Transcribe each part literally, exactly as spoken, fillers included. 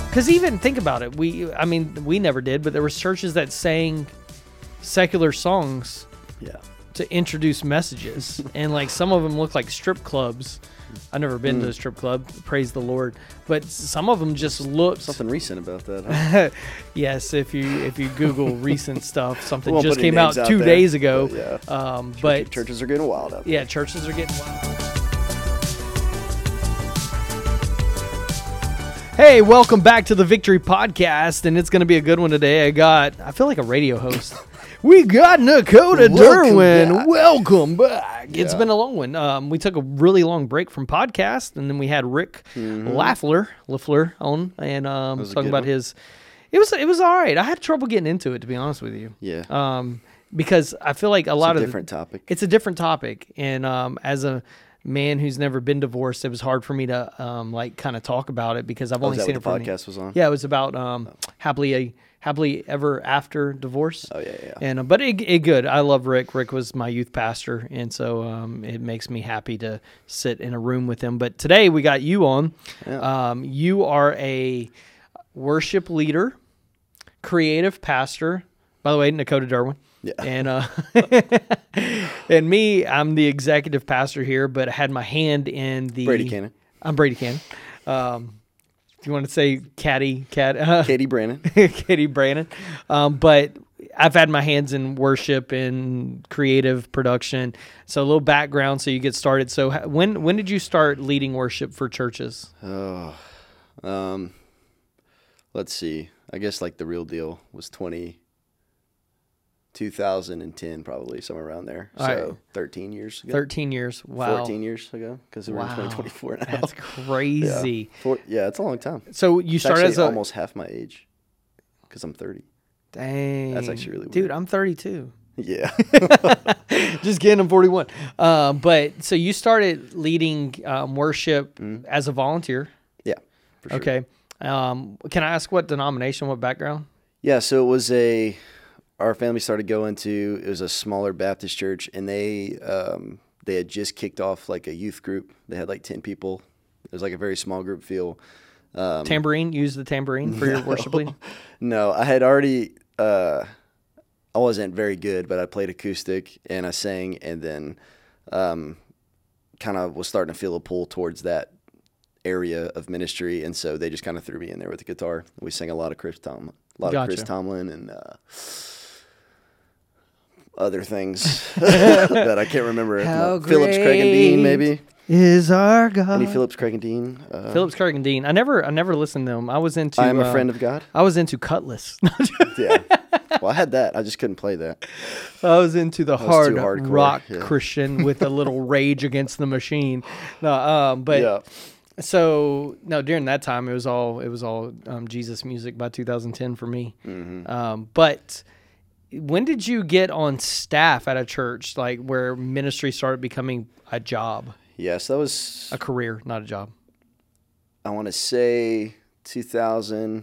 Because even think about it, we I mean we never did, but there were churches that sang secular songs Yeah. to introduce messages, and like some of them look like strip clubs. I've never been Mm. to a strip club, praise the Lord, but some of them just look Something recent about that, huh? yes, if you if you Google recent stuff, something Won't just put any came out names out two there, days ago. but yeah. Um, Church- but churches are getting wild out there. yeah, churches are getting wild. Hey, welcome back to the Victory Podcast, and it's going to be a good one today. I got, I feel like a radio host. We got Nakota Welcome Derwin. back. Welcome back. It's Yeah. been a long one. Um, we took a really long break from podcast, and then we had Rick Lafler, Lafleur on, and um, was a talking good about one. his. It was it was all right. I had trouble getting into it, to be honest with you. Yeah. Um, because I feel like a It's lot a of different topic. it's a different topic, and um, as a man who's never been divorced, it was hard for me to um, like kind of talk about it because I've Oh, only is that seen what it the from podcast was on? Yeah, it was about um, happily a happily ever after divorce. Oh, yeah, yeah. And uh, but it, it good. I love Rick. Rick was my youth pastor, and so um, it makes me happy to sit in a room with him. But today we got you on. Yeah. Um, you are a worship leader, creative pastor. By the way, Nakota Derwin. Yeah. And uh, and me, I'm the executive pastor here, but I had my hand in the Brady Cannon. I'm Brady Cannon. Um, do you want to say Caddy Cat? Uh, Katie Brannon. Katie Brannon. Um, but I've had my hands in worship and creative production. So a little background so you get started. So h- when when did you start leading worship for churches? Oh, um, let's see. I guess like the real deal was twenty, two thousand ten, probably somewhere around there. All so right. thirteen years ago. thirteen years. Wow. fourteen years ago because we're Wow. in twenty twenty-four now. That's crazy. Yeah. Four, yeah, it's a long time. So you It's started actually as a almost half my age because I'm thirty. dang. That's actually really Dude, weird. I'm thirty-two. Yeah. Just kidding, I'm forty-one. Um, but so you started leading um, worship as a volunteer. yeah. For sure. Okay. Um, can I ask what denomination, what background? Yeah, so it was a, our family started going to, it was a smaller Baptist church, and they um, they had just kicked off like a youth group. They had like ten people. It was like a very small group feel. Um, Tambourine? Use the tambourine for your worship leading? No, I had already, uh, I wasn't very good, but I played acoustic and I sang, and then um, kind of was starting to feel a pull towards that area of ministry, and so they just kind of threw me in there with the guitar. We sang a lot of Chris Tomlin, a lot Gotcha. of Chris Tomlin, and uh, other things that I can't remember. How Phillips, Craig and Dean, great maybe. Is our God. Any Phillips, Craig and Dean? Uh, Phillips, Craig, and Dean. I never, I never listened to them. I was into. I am a uh, friend of God. I was into Cutlass. Yeah. Well, I had that. I just couldn't play that. I was into the was hard too hardcore, rock yeah. Christian with a little Rage Against the Machine. No, um, but Yeah. so no, during that time it was all it was all um, Jesus music by two thousand ten for me. Mm-hmm. Um, but when did you get on staff at a church like where ministry started becoming a job, Yes, that was, a career, not a job? I want to say two thousand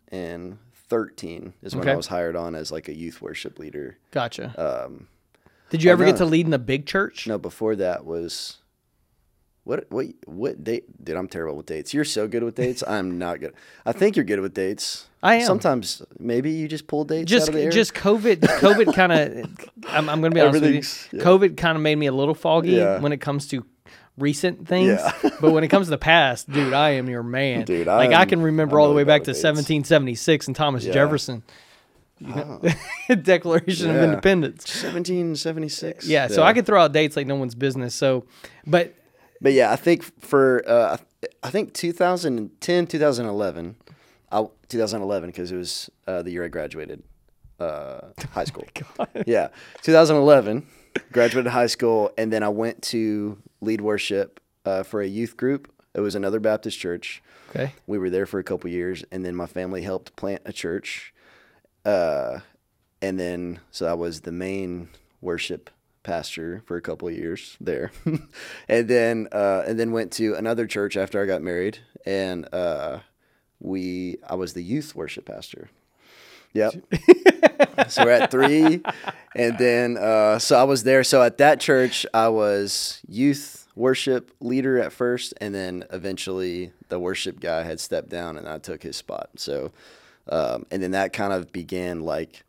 thirteen is when Okay. I was hired on as like a youth worship leader. Gotcha. Um, Did you oh, ever get no. to lead in a big church? no, before that was, what, what, what date? Dude, I'm terrible with dates. You're so good with dates. I'm not good. I think you're good with dates. I am. Sometimes maybe you just pull dates Just, out of the air. just COVID. COVID kind of. I'm, I'm going to be honest with you. Everything's- yeah. COVID kind of made me a little foggy Yeah. when it comes to recent things. Yeah. But when it comes to the past, dude, I am your man. Dude, like I I'm- can remember I'm all the really way back bad to with dates. seventeen seventy-six and Thomas Yeah. Jefferson. You know, Declaration of Yeah. Independence. seventeen seventy-six. Yeah, so I could throw out dates like no one's business. So, but But yeah, I think for uh, I think two thousand ten, two thousand eleven, I, two thousand eleven because it was uh, the year I graduated uh, high school. Yeah, two thousand eleven, graduated high school, and then I went to lead worship uh, for a youth group. It was another Baptist church. okay, We were there for a couple years, and then my family helped plant a church. Uh, and then so I was the main worship pastor for a couple of years there, and then uh, and then went to another church after I got married, and uh, we I was the youth worship pastor. Yep. So we're at three, and then uh, so I was there. So at that church, I was youth worship leader at first, and then eventually the worship guy had stepped down, and I took his spot. So, um, and then that kind of began like,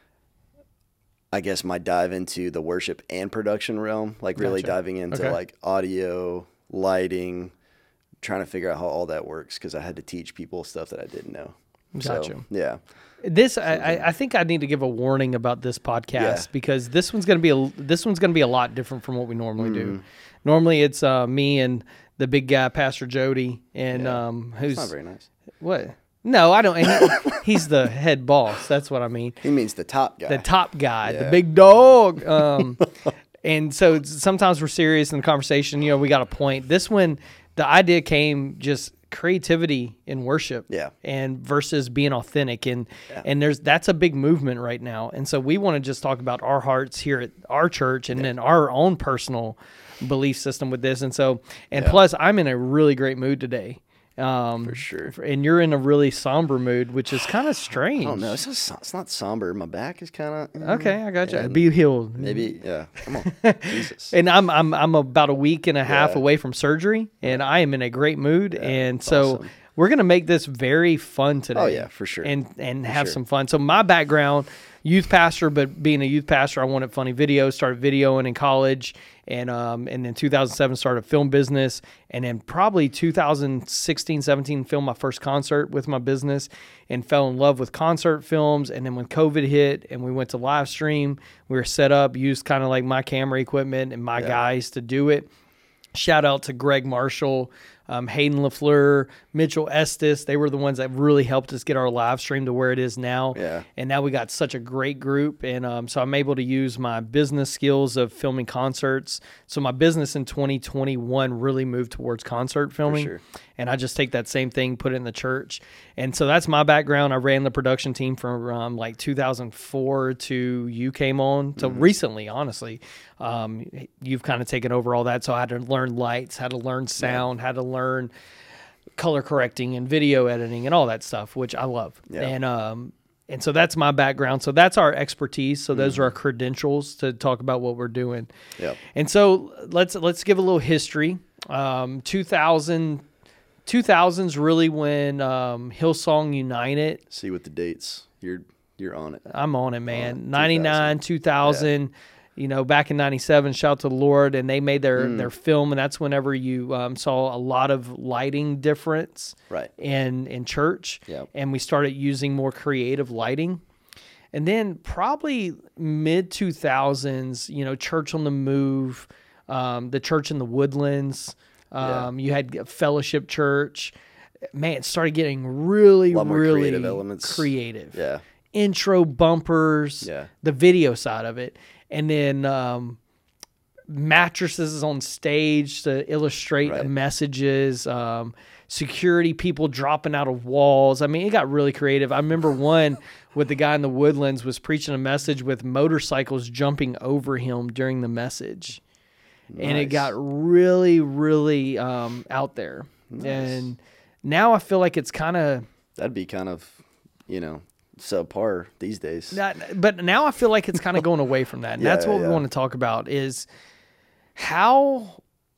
I guess, my dive into the worship and production realm, like really Gotcha. diving into Okay. like audio, lighting, trying to figure out how all that works because I had to teach people stuff that I didn't know. Gotcha. So, yeah. This I, I I think I need to give a warning about this podcast Yeah. because this one's gonna be a this one's gonna be a lot different from what we normally do. Mm-hmm. Normally it's uh, me and the big guy, Pastor Jody, and Yeah. um, It's who's not very nice. what? No, I don't. He, he's the head boss. That's what I mean. He means the top guy. The top guy, the Yeah. big dog. Um, and so it's- sometimes we're serious in the conversation. You know, we got a point. This one, the idea came just creativity in worship, Yeah. and versus being authentic, and and there's that's a big movement right now. And so we want to just talk about our hearts here at our church, and then our own personal belief system with this. And so, and Yeah. plus, I'm in a really great mood today. Um, For sure. And you're in a really somber mood, which is kind of strange. Oh no, it's not, so- it's not somber. My back is kind of Okay, I got you. And Be healed. maybe yeah. Come on, Jesus. And I'm I'm I'm about a week and a half Yeah. away from surgery, and I am in a great mood. and that's so awesome. we're gonna make this very fun today. Oh, yeah, for sure. And and have sure. some fun. So my background, youth pastor, but being a youth pastor, I wanted funny videos. Started videoing in college, and um and then two thousand seven started a film business, and then probably two thousand sixteen, seventeen filmed my first concert with my business, and fell in love with concert films. And then when COVID hit and we went to live stream, we were set up, used kind of like my camera equipment and my Yeah. guys to do it. Shout out to Greg Marshall, um, Hayden LaFleur, Mitchell Estes. They were the ones that really helped us get our live stream to where it is now. Yeah. And now we got such a great group. And um, so I'm able to use my business skills of filming concerts. So my business in twenty twenty-one really moved towards concert filming. sure. And I just take that same thing, put it in the church. And so that's my background. I ran the production team from um, like two thousand four to you came on to recently, honestly. Um, you've kind of taken over all that. So I had to learn lights, had to learn sound, had to learn color correcting and video editing and all that stuff, which I love. Yeah. And um, and so that's my background. So that's our expertise. So those are our credentials to talk about what we're doing. Yep. And so let's let's give a little history. Um, two thousand, two thousands really when um, Hillsong United. See with the dates. You're you're on it. I'm on it, man. On it. ninety-nine, two thousand. You know, back in ninety-seven, shout to the Lord, and they made their, Mm. their film, and that's whenever you um, saw a lot of lighting difference Right. in in church, Yep. and we started using more creative lighting. And then probably mid two thousands, you know, Church on the Move, um, the Church in the Woodlands. Um, You had Fellowship Church. Man, it started getting really, A lot more really creative elements. creative. Yeah. Intro bumpers, Yeah. the video side of it, and then um, mattresses on stage to illustrate the Right. messages. Um, security people dropping out of walls. I mean, it got really creative. I remember one with the guy in the Woodlands was preaching a message with motorcycles jumping over him during the message, and it Nice. got really, really um, out there. Nice. And now I feel like it's kind of. That'd be kind of, you know, subpar these days. Not, but now I feel like it's kind of going away from that. And Yeah, that's what yeah. we want to talk about is how,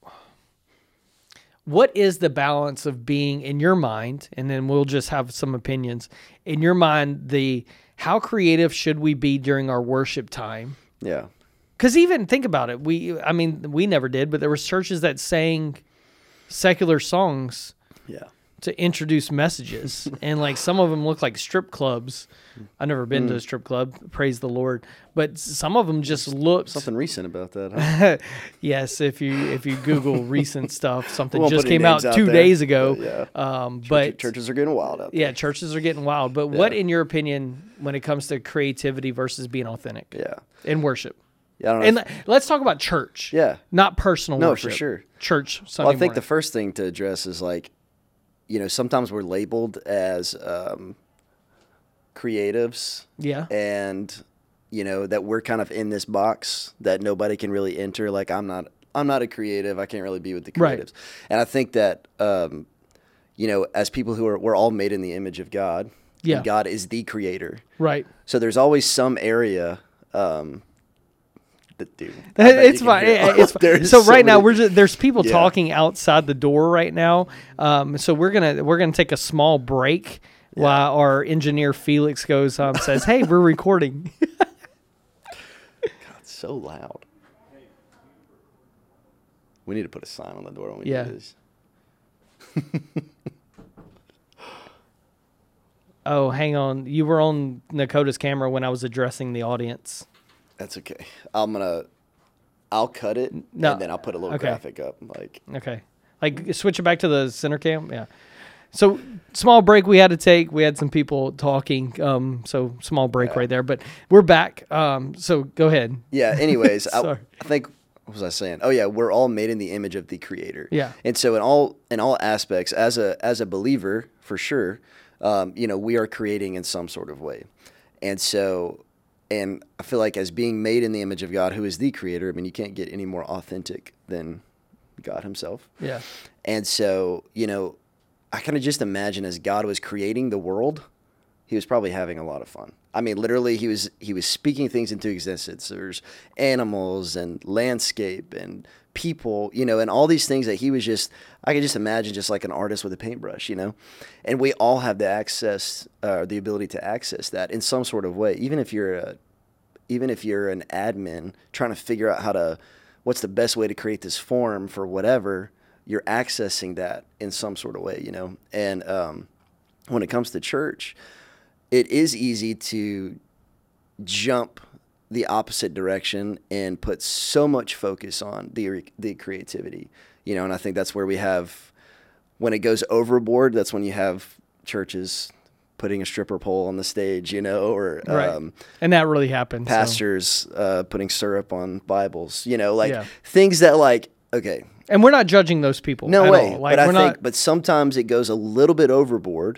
what is the balance of being in your mind, and then we'll just have some opinions. In your mind, the how creative should we be during our worship time? Yeah. Because even think about it. We, I mean, we never did, but there was churches that sang secular songs Yeah. to introduce messages, and like some of them look like strip clubs. I've never been Mm. to a strip club, praise the Lord, but some of them just looked. Something recent about that, huh? Yes, if you if you Google recent stuff, something won't just put any came out names out two there, days ago. but yeah. Um, Church- but churches are getting wild out there. yeah, churches are getting wild. But what, Yeah. in your opinion, when it comes to creativity versus being authentic Yeah. in worship? Yeah. I don't know. And if- le- let's talk about church. yeah. Not personal No, worship. for sure. Church Sunday Well, I think morning. the first thing to address is like, you know, sometimes we're labeled as um, creatives, yeah. and you know that we're kind of in this box that nobody can really enter. Like, I'm not, I'm not a creative. I can't really be with the Right. creatives. And I think that, um, you know, as people who are, we're all made in the image of God. Yeah. And God is the creator. Right. So there's always some area um, Dude, I bet It's you can fine. hear- Yeah, it's fine. There's So right now many- we're just, there's people Yeah. talking outside the door right now. Um, so we're gonna we're gonna take a small break while our engineer Felix goes um says, "Hey, we're recording." It's so loud. We need to put a sign on the door when we Yeah. do this. Oh, hang on. You were on Nakota's camera when I was addressing the audience. That's okay. I'm gonna. I'll cut it No. and then I'll put a little Okay. graphic up. Like Okay. Like switch it back to the center cam. Yeah. So small break we had to take. We had some people talking. Um, so small break Yeah. right there, but we're back. Um, so go ahead. yeah. Anyways, I, Sorry. I think what was I saying? Oh yeah, we're all made in the image of the Creator. Yeah. And so in all in all aspects, as a as a believer, for sure, um, you know, we are creating in some sort of way, and so. And I feel like as being made in the image of God, who is the Creator, I mean, you can't get any more authentic than God himself. Yeah. And so, you know, I kind of just imagine as God was creating the world, he was probably having a lot of fun. I mean, literally, he was he was speaking things into existence. There's animals and landscape and people, you know, and all these things that he was just, I could just imagine just like an artist with a paintbrush, you know. And we all have the access, uh, the ability to access that in some sort of way, even if you're a, even if you're an admin trying to figure out how to, what's the best way to create this form for whatever, you're accessing that in some sort of way, you know. And um, when it comes to church, it is easy to jump the opposite direction and put so much focus on the the creativity, you know. And I think that's where we have, when it goes overboard, that's when you have churches putting a stripper pole on the stage, you know, or Right. um, And that really happened. so- pastors uh, putting syrup on Bibles, you know, like Yeah. things that like, okay, And we're not judging those people. no at way. all. Like but I we're think, not. but sometimes it goes a little bit overboard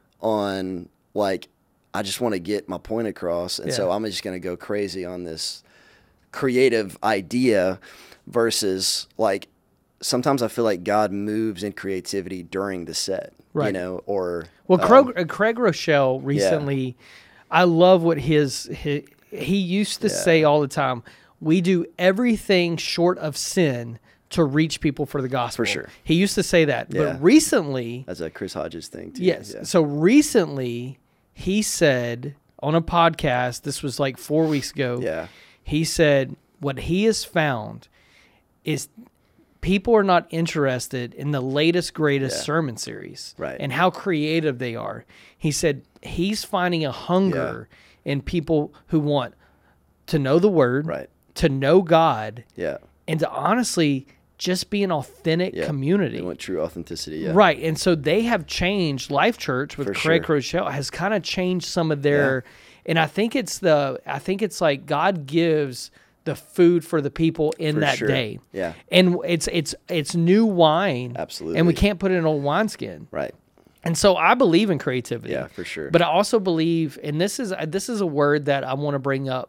on like, I just want to get my point across. And so Yeah. I'm just going to go crazy on this creative idea versus like, sometimes I feel like God moves in creativity during the set, you Right. know, or. Well, um, Craig, uh, Craig Rochelle recently, I love what his, his he used to Yeah. say all the time. We do everything short of sin to reach people for the gospel. For sure. He used to say that, Yeah. but recently, That's a Chris Hodges thing too. yes. Yeah. So recently, he said on a podcast. This was like four weeks ago. Yeah. He said what he has found is people are not interested in the latest, greatest Yeah. sermon series Right. and how creative they are. He said he's finding a hunger in people who want to know the word, Right. to know God, Yeah. and to honestly just be an authentic Yeah. community. They want true authenticity. Yeah. Right. And so they have changed. Life Church with For Craig sure. Rochelle has kind of changed some of their, and I think it's the, I think it's like God gives the food for the people in For that sure. day. Yeah. And it's, it's, it's new wine. Absolutely. And we can't put it in old wineskin. Right. And so I believe in creativity. Yeah, for sure. But I also believe, and this is, this is a word that I want to bring up,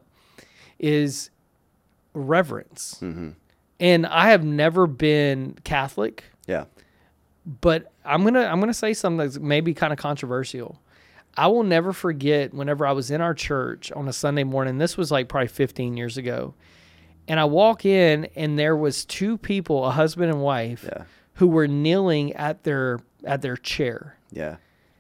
is reverence. Mm-hmm. And I have never been Catholic, Yeah. but I'm gonna I'm gonna say something that's maybe kind of controversial. I will never forget whenever I was in our church on a Sunday morning. This was like probably fifteen years ago, and I walk in and there was two people, a husband and wife, Yeah. who were kneeling at their at their chair Yeah.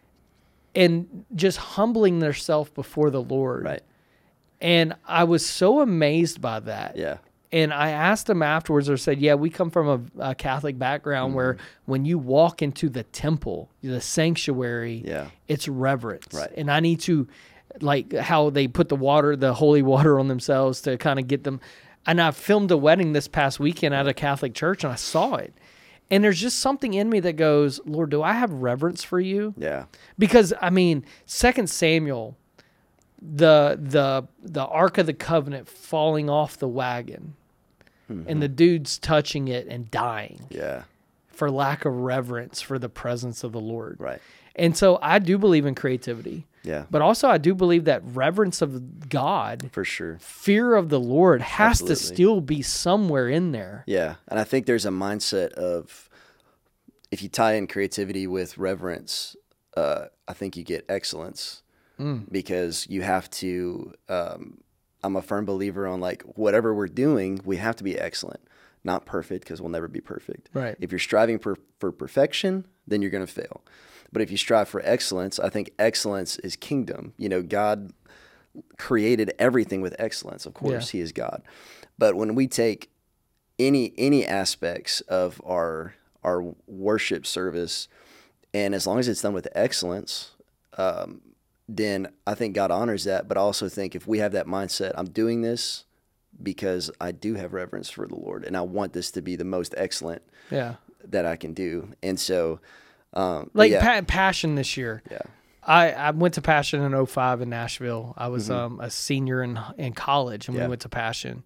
and just humbling themselves before the Lord. Right. And I was so amazed by that. Yeah. And I asked them afterwards, or said, yeah, we come from a, a Catholic background Mm-hmm. where when you walk into the temple, the sanctuary, Yeah. it's reverence. Right. And I need to, like how they put the water, the holy water on themselves to kind of get them. And I filmed a wedding this past weekend at a Catholic church and I saw it. And there's just something in me that goes, Lord, do I have reverence for you? Yeah. Because, I mean, Second Samuel, the the the Ark of the Covenant falling off the wagon, Mm-hmm. and the dude's touching it and dying Yeah. for lack of reverence for the presence of the Lord. Right. And so I do believe in creativity, Yeah. but also I do believe that reverence of God, For sure. fear of the Lord has Absolutely. to still be somewhere in there. Yeah. And I think there's a mindset of, if you tie in creativity with reverence, uh, I think you get excellence Mm. because you have to, um, I'm a firm believer on like whatever we're doing, we have to be excellent, not perfect, because we'll never be perfect. Right. If you're striving for, for perfection, then you're going to fail. But if you strive for excellence, I think excellence is kingdom. You know, God created everything with excellence. Of course, Yeah. He is God. But when we take any any aspects of our our worship service, and as long as it's done with excellence, um, then I think God honors that. But I also think if we have that mindset, I'm doing this because I do have reverence for the Lord, and I want this to be the most excellent Yeah. that I can do. And so, um, but Like yeah, pa- Passion this year. yeah, I, I went to Passion in oh five in Nashville. I was Mm-hmm. um, a senior in in college, and Yeah. we went to Passion,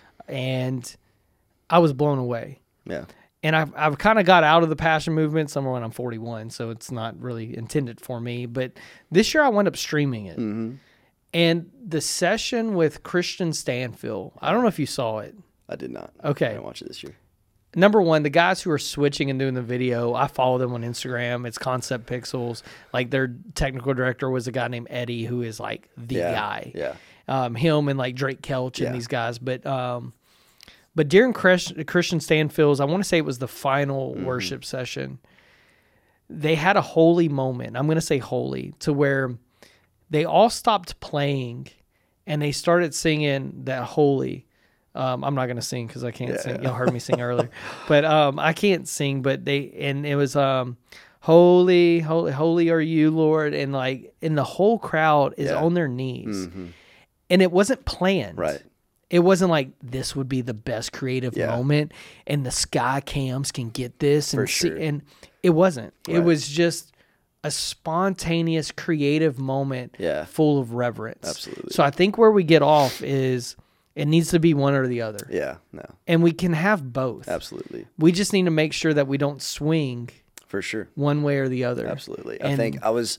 and I was blown away. yeah, And I've I've kind of got out of the Passion movement somewhere when I'm forty-one, so it's not really intended for me. But this year I wound up streaming it, Mm-hmm. and the session with Christian Stanfield. I don't know if you saw it. I did not. Okay. I didn't watch it this year. Number one, the guys who are switching and doing the video, I follow them on Instagram. It's Concept Pixels. Like their technical director was a guy named Eddie, who is like the Yeah, guy. yeah. Um, him and like Drake Kelch and Yeah. these guys. But um, but during Chris, Christian Stanfield's, I want to say it was the final Mm-hmm. worship session. They had a holy moment. I'm going to say holy, to where they all stopped playing and they started singing that holy. Um, I'm not going to sing because I can't Yeah, sing. yeah. Y'all heard me sing earlier, but um, I can't sing. But they and it was um, holy, holy, holy are you, Lord, and like, and the whole crowd is Yeah. on their knees, Mhm. and it wasn't planned. Right. It wasn't like this would be the best creative Yeah. moment, and the sky cams can get this, and For see, sure. and it wasn't. It Right. was just a spontaneous, creative moment, Yeah. full of reverence. Absolutely. So I think where we get off is it needs to be one or the other, Yeah. No. and we can have both. Absolutely. We just need to make sure that we don't swing For sure. one way or the other. Absolutely. I And- think I was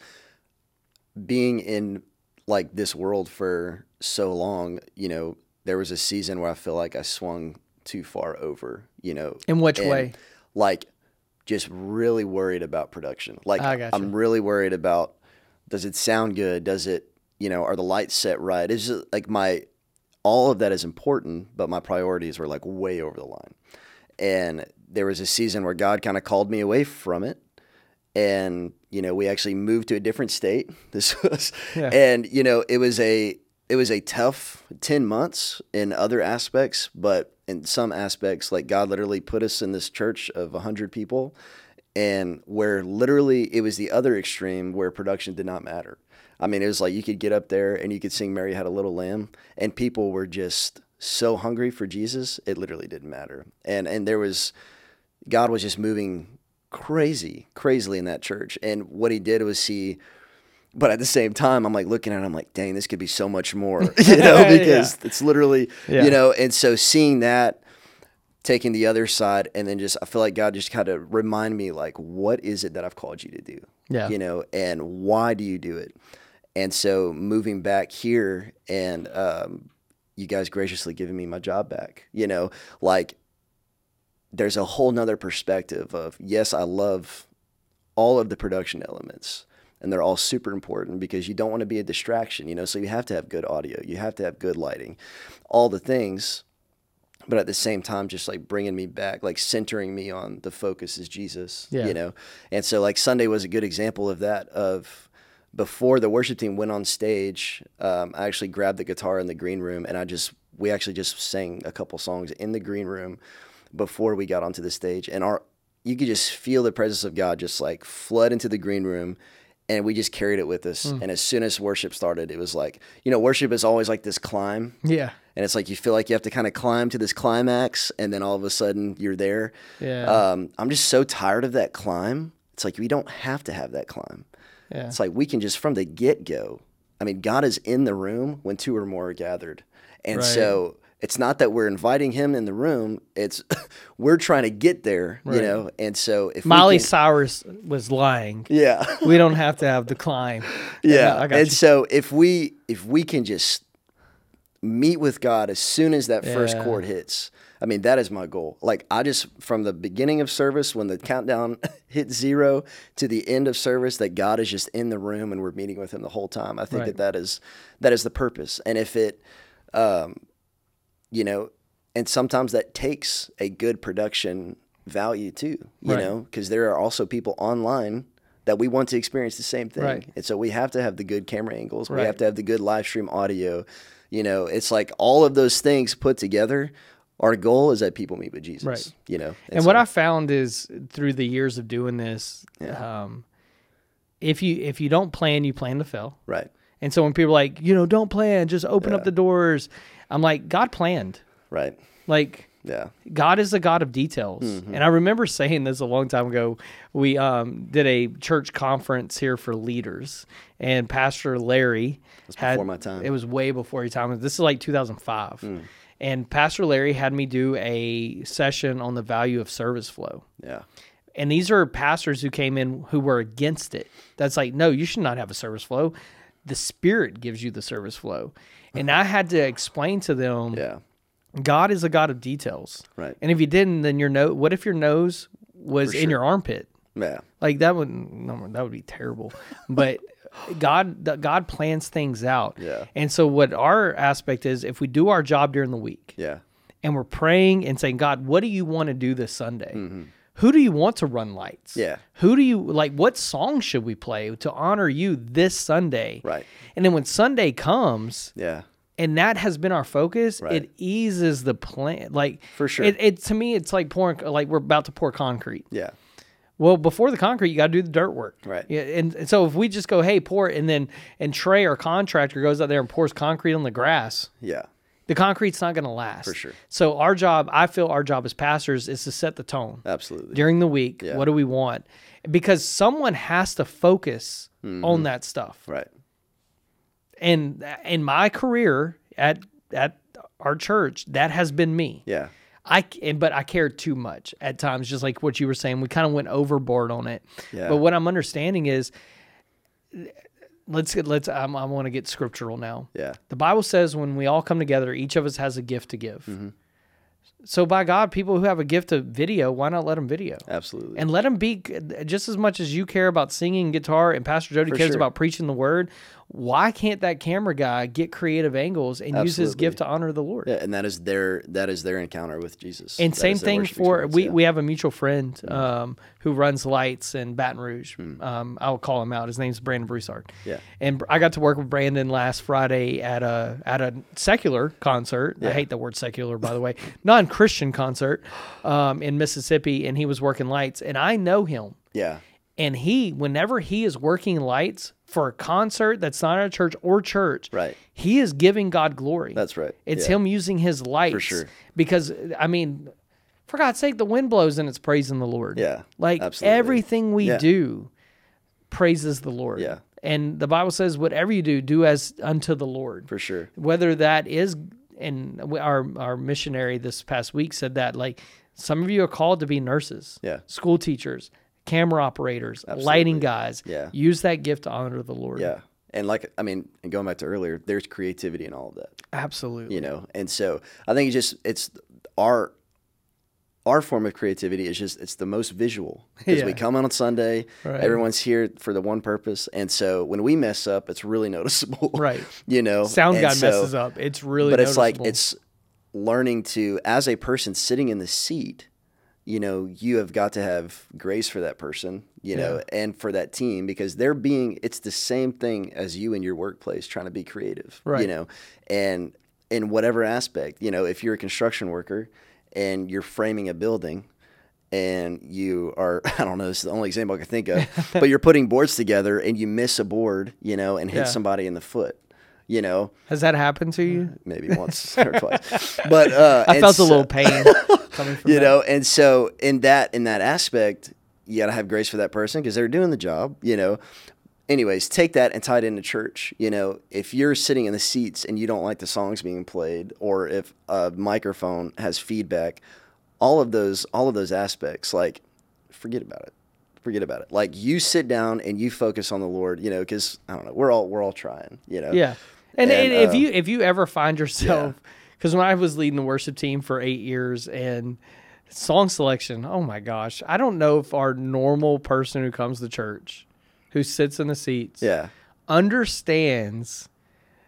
being in like this world for so long, you know, there was a season where I feel like I swung too far over, you know. In which and, way? Like just really worried about production. Like I gotcha. I'm really worried about, does it sound good? Does it, you know, are the lights set right? It's just like my, all of that is important, but my priorities were like way over the line. And there was a season where God kind of called me away from it. And, you know, we actually moved to a different state. This was, Yeah. and, you know, it was a, it was a tough ten months in other aspects, but in some aspects, like God literally put us in this church of a hundred people, and where literally it was the other extreme where production did not matter. I mean, it was like you could get up there and you could sing Mary Had a Little Lamb, and people were just so hungry for Jesus, it literally didn't matter. And and there was, God was just moving crazy, crazily in that church. And what he did was he, but at the same time, I'm like looking at it, I'm like, dang, this could be so much more, you know, because it's literally, Yeah. you know, and so seeing that, taking the other side, and then just, I feel like God just kind of remind me, like, what is it that I've called you to do? Yeah. You know, and why do you do it? And so moving back here, and um, you guys graciously giving me my job back, you know, like there's a whole nother perspective of, yes, I love all of the production elements, and they're all super important because you don't want to be a distraction, you know, so you have to have good audio, you have to have good lighting, all the things. But at the same time, just like bringing me back, like centering me on the focus is Jesus, Yeah. you know? And so like Sunday was a good example of that, of before the worship team went on stage, um, I actually grabbed the guitar in the green room, and I just, we actually just sang a couple songs in the green room before we got onto the stage. And our, you could just feel the presence of God just like flood into the green room. And we just carried it with us. Mm. And as soon as worship started, it was like, you know, worship is always like this climb. Yeah. And it's like you feel like you have to kind of climb to this climax, and then all of a sudden you're there. Yeah. Um, I'm just so tired of that climb. It's like we don't have to have that climb. Yeah. It's like we can just from the get-go. I mean, God is in the room when two or more are gathered. And Right. so it's not that we're inviting him in the room. It's we're trying to get there, Right. you know? And so if Miley we can, Cyrus was lying. yeah. We don't have to have the climb. Yeah, I got and you. so if we if we can just meet with God as soon as that first Yeah. chord hits, I mean that is my goal. Like I just from the beginning of service, when the countdown hits zero to the end of service, that God is just in the room and we're meeting with Him the whole time. I think Right. that that is that is the purpose. And if it um, you know, and sometimes that takes a good production value too, you Right. know, because there are also people online that we want to experience the same thing. Right. And so we have to have the good camera angles. We Right. have to have the good live stream audio. You know, it's like all of those things put together. Our goal is that people meet with Jesus, Right. you know. And, so- what I found is through the years of doing this, Yeah. um, if you if you don't plan, you plan to fail. Right. And so when people are like, you know, don't plan, just open Yeah. up the doors. I'm like, God planned. Right. Like, Yeah. God is a God of details. Mm-hmm. And I remember saying this a long time ago. We um, did a church conference here for leaders, and Pastor Larry That's had, before my time. It was way before your time. This is like two thousand five. Mm. And Pastor Larry had me do a session on the value of service flow. Yeah. And these are pastors who came in who were against it. That's like, no, you should not have a service flow. The Spirit gives you the service flow. And I had to explain to them, Yeah. God is a God of details. Right. And if you didn't, then your nose, what if your nose was For in sure. your armpit? Yeah. Like that would, no, that would be terrible. But God, God plans things out. Yeah. And so what our aspect is, if we do our job during the week Yeah. and we're praying and saying, God, what do you want to do this Sunday? Who do you want to run lights? Mm-hmm. Yeah. Who do you like? What song should we play to honor you this Sunday? Right. And then when Sunday comes, Yeah. and that has been our focus, Right. it eases the plan. Like For sure. it, it to me, it's like pouring, like we're about to pour concrete. Yeah. Well, before the concrete, you got to do the dirt work. Right. Yeah, and, and so if we just go, hey, pour it, and then and Trey, our contractor, goes out there and pours concrete on the grass, Yeah. the concrete's not going to last. For sure. So our job, I feel our job as pastors is to set the tone Absolutely. during the week. Yeah. What do we want? Because someone has to focus Mm-hmm. on that stuff. Right. And in my career at at our church, that has been me. Yeah. I and- but I cared too much at times, just like what you were saying. We kind of went overboard on it. Yeah. But what I'm understanding is, let's get let's. I'm, I want to get scriptural now. Yeah. The Bible says when we all come together, each of us has a gift to give. Mm-hmm. So by God, people who have a gift of video, why not let them video? Absolutely. And let them be just as much as you care about singing guitar and Pastor Jody For cares sure. about preaching the word. Why can't that camera guy get creative angles and use his Absolutely. gift to honor the Lord? Yeah, and that is their that is their encounter with Jesus. And That same is their thing worship for experience, we, yeah. we have a mutual friend um, who runs lights in Baton Rouge. Um, I'll call him out. His name's Brandon Broussard. Yeah. And I got to work with Brandon last Friday at a at a secular concert. I Yeah. hate the word secular, by the way, non-Christian concert um, in Mississippi, and he was working lights. And I know him. Yeah. And he, whenever he is working lights for a concert that's not at a church or church, Right. he is giving God glory. That's right. It's Yeah. him using his lights. sure. Because, I mean, for God's sake, the wind blows and it's praising the Lord. Yeah, Like absolutely. everything we Yeah. do praises the Lord. Yeah. And the Bible says, whatever you do, do as unto the Lord. For sure. Whether that is, and we- our, our missionary this past week said that, like, some of you are called to be nurses, Yeah. school teachers, camera operators, Absolutely. lighting guys. Yeah. Use that gift to honor the Lord. Yeah. And like I mean, and going back to earlier, there's creativity in all of that. Absolutely. You know, and so I think it's just it's our our form of creativity is just it's the most visual because we Yeah. come on on Sunday, Right. everyone's here for the one purpose, and so when we mess up, it's really noticeable. Right. You know, Sound And guy so- messes up. It's really but it's like noticeable. it's learning to as a person sitting in the seat, you know, you have got to have grace for that person, you know, and for that team because they're being it's the same thing as you in your workplace trying to be creative, Right. you know, and in whatever aspect, you know, if you're a construction worker and you're framing a building and you are I don't know, this is the only example I can think of, but you're putting boards together and you miss a board, you know, and hit Yeah. somebody in the foot. You know, Has that happened to you? maybe once or twice, but uh, I and felt a so- little pain coming from you that. know, and so in that in that aspect, you got to have grace for that person because they're doing the job. You know, anyways, take that and tie it into church. You know, if you're sitting in the seats and you don't like the songs being played, or if a microphone has feedback, all of those all of those aspects, like forget about it. Forget about it. Like you sit down and you focus on the Lord. You know, because I don't know, we're all we're all trying. You know, Yeah. And, And, and if uh, you if you ever find yourself, because when I was leading the worship team for eight years and song selection, oh my gosh, I don't know if our normal person who comes to church, who sits in the seats, yeah, understands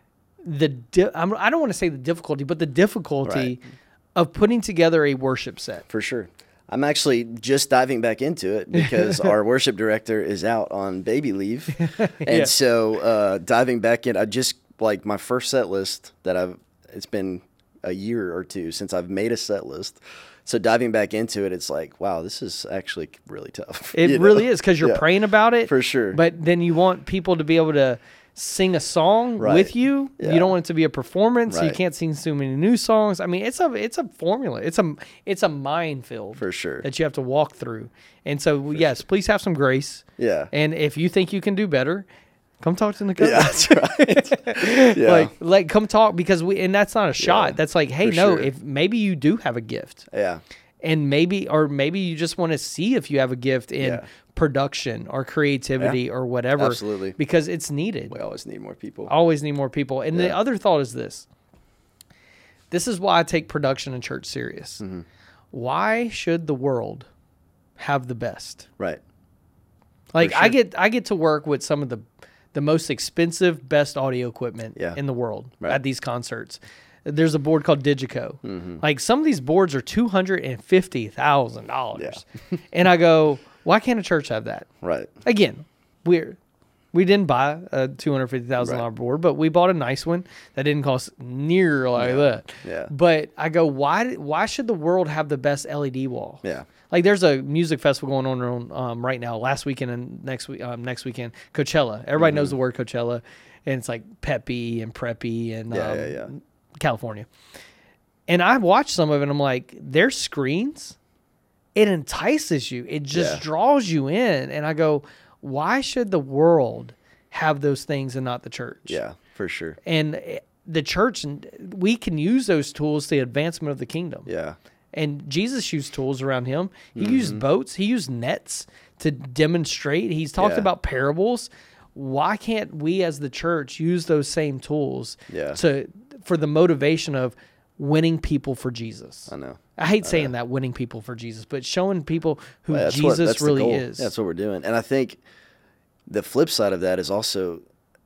the di- I'm, I don't want to say the difficulty, but the difficulty Right. of putting together a worship set. For sure. I'm actually just diving back into it because our worship director is out on baby leave. And Yeah. so uh, diving back in, I just, like my first set list that I've, it's been a year or two since I've made a set list. So diving back into it, it's like, wow, this is actually really tough. It you know? really is, because you're Yeah. praying about it. For sure. But then you want people to be able to sing a song Right. with you. Yeah. You don't want it to be a performance. You Right. can't sing so many new songs. I mean, it's a it's a formula. It's a it's a minefield For sure. that you have to walk through. And so, yes, please have some grace. Yeah. And if you think you can do better, come talk to Nicole. Yeah, that's right. Yeah. Like, like, come talk, because we, and that's not a shot. Yeah, That's like, hey, for no, sure. if maybe you do have a gift, yeah. and maybe, or maybe you just want to see if you have a gift in Yeah. production or creativity Yeah, or whatever. absolutely. Because it's needed. We always need more people. Always need more people. And the Yeah. other thought is this. This is why I take production in church serious. Mm-hmm. Why should the world have the best? Right. Like For I sure. get I get to work with some of the the most expensive, best audio equipment Yeah. in the world Right. at these concerts. There's a board called Digico. Mm-hmm. Like some of these boards are two hundred and fifty thousand dollars, and I go, why can't a church have that? Right. Again, we're we didn't buy a two hundred fifty thousand dollar Right. board, but we bought a nice one that didn't cost near like Yeah. that. Yeah. But I go, why? Why should the world have the best L E D wall? Yeah. Like there's a music festival going on on, um, right now, last weekend and next week, um, next weekend, Coachella. Everybody Mm-hmm. knows the word Coachella, and it's like peppy and preppy and Yeah, um, yeah, yeah. California. And I've watched some of it, and I'm like, their screens, it entices you. It just Yeah. draws you in. And I go, why should the world have those things and not the church? Yeah, for sure. And eh, the church, and we can use those tools to the advancement of the kingdom. Yeah. And Jesus used tools around him. He Mm-hmm. used boats. He used nets to demonstrate. He's talked Yeah. about parables. Why can't we as the church use those same tools Yeah. to for the motivation of winning people for Jesus? I know. I hate saying that, winning people for Jesus, but showing people who Well, that's what- Jesus that's the really goal. is. That's what we're doing. And I think the flip side of that is also,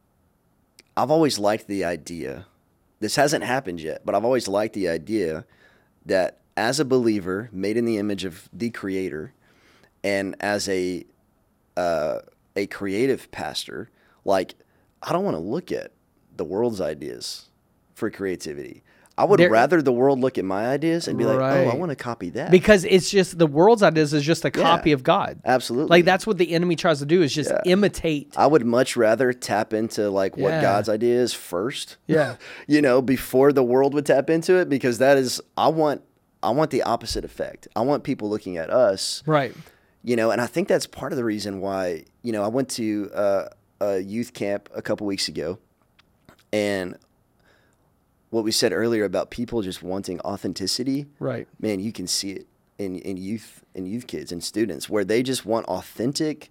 I've always liked the idea. This hasn't happened yet, but I've always liked the idea that as a believer made in the image of the Creator, and as a uh, a creative pastor, like I don't want to look at the world's ideas for creativity. I would There- rather the world look at my ideas and be like, "Oh, I Right. want to copy that." Because it's just the world's ideas is just a Yeah. copy of God. Absolutely. Like that's what the enemy tries to do, is just Yeah. imitate. I would much rather tap into like what Yeah. God's idea is first. Yeah. you know, before the world would tap into it, because that is I want I want the opposite effect. I want people looking at us, Right. you know, and I think that's part of the reason why, you know, I went to uh, a youth camp a couple weeks ago, and what we said earlier about people just wanting authenticity, Right. man, you can see it in, in youth in youth kids and students where they just want authentic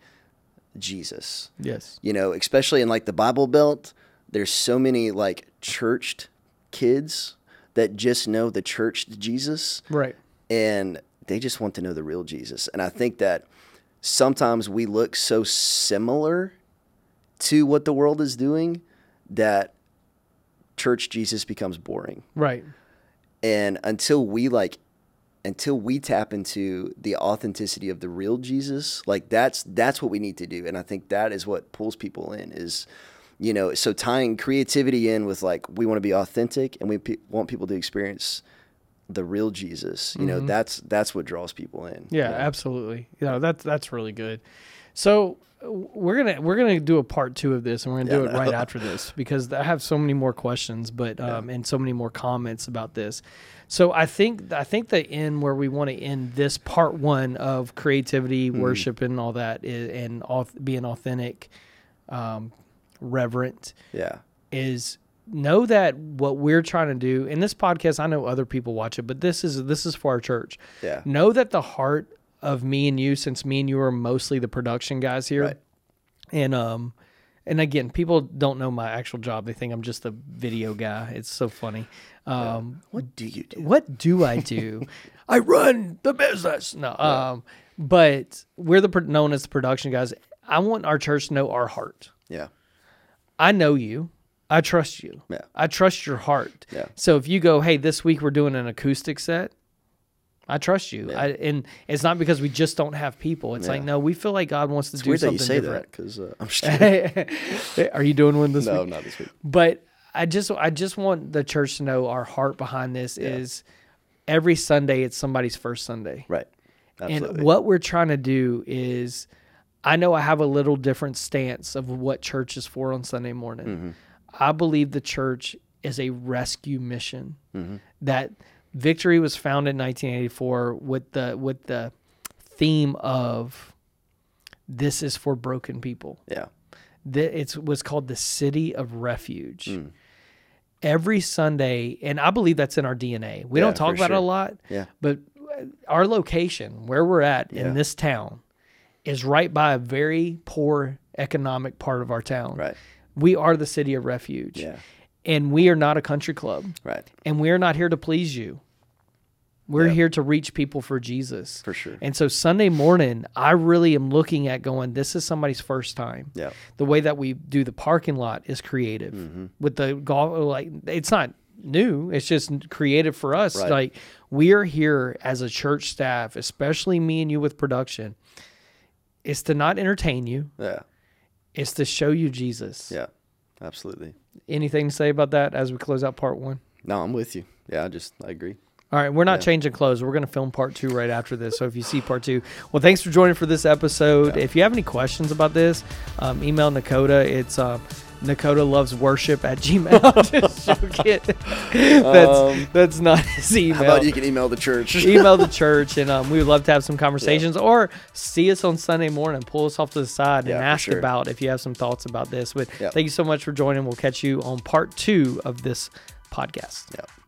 Jesus. Yes. You know, especially in like the Bible Belt, there's so many like churched kids that just know the churched Jesus, Right. and they just want to know the real Jesus. And I think that sometimes we look so similar to what the world is doing that church Jesus becomes boring. Right. And until we like until we tap into the authenticity of the real Jesus, like that's that's what we need to do. And I think that is what pulls people in is, you know, so tying creativity in with like we want to be authentic and we pe- want people to experience the real Jesus. You know, that's that's what draws people in. Yeah, absolutely. Yeah, that's that's really good. So w- we're gonna we're gonna do a part two of this, and we're gonna do Yeah, it no. right after this because I have so many more questions, but um, and so many more comments about this. So I think I think the end where we want to end this part one of creativity, Mm-hmm. worship, and all that is, and auth- being authentic, um, reverent, Yeah. is know that what we're trying to do in this podcast, I know other people watch it, but this is this is for our church. Yeah. Know that the heart of me and you, since me and you are mostly the production guys here, Right. and um, and again, people don't know my actual job; they think I'm just a video guy. It's so funny. Um, What do you do? what do I do? I run the business. No, um, but we're the pro- known as the production guys. I want our church to know our heart. Yeah. I know you. I trust you. Yeah. I trust your heart. Yeah. So if you go, hey, this week we're doing an acoustic set, I trust you. Yeah. I, and it's not because we just don't have people. It's Yeah. like, no, we feel like God wants to It's do weird that something you say different. that because uh, I'm just kidding. Are you doing one this no, week? not this week. But I just I just want the church to know our heart behind this Yeah. is every Sunday it's somebody's first Sunday. Right. Absolutely. And what we're trying to do is, I know I have a little different stance of what church is for on Sunday morning. Mm-hmm. I believe the church is a rescue mission. Mm-hmm. That Victory was founded in nineteen eighty-four with the with the theme of this is for broken people. Yeah. It was called the City of Refuge. Mm. Every Sunday, and I believe that's in our D N A. We Yeah, don't talk for about it a sure. lot, Yeah. but our location, where we're at Yeah. in this town, is right by a very poor economic part of our town. Right. We are the City of Refuge. Yeah. And we are not a country club. Right. And we are not here to please you. We're Yeah. here to reach people for Jesus. For sure. And so Sunday morning, I really am looking at going, this is somebody's first time. Yeah. The way that we do the parking lot is creative. Mm-hmm. With the golf, like, it's not new. It's just creative for us. Right. Like, we are here as a church staff, especially me and you with production. It's to not entertain you. Yeah. It's to show you Jesus. Yeah. Absolutely. Anything to say about that as we close out part one? No, I'm with you. Yeah, I just I agree. All right, we're not Yeah. changing clothes. We're going to film part two right after this. So if you see part two, well, thanks for joining for this episode. Yeah. If you have any questions about this, um, email Nakota. It's um, Nakota loves worship at Gmail. Just joking. that's Um, that's not his email. How about you can email the church? Email the church, and um, we would love to have some conversations. Or see us on Sunday morning. Pull us off to the side Yeah, and for ask sure. about if you have some thoughts about this. But Yeah. thank you so much for joining. We'll catch you on part two of this podcast. Yeah.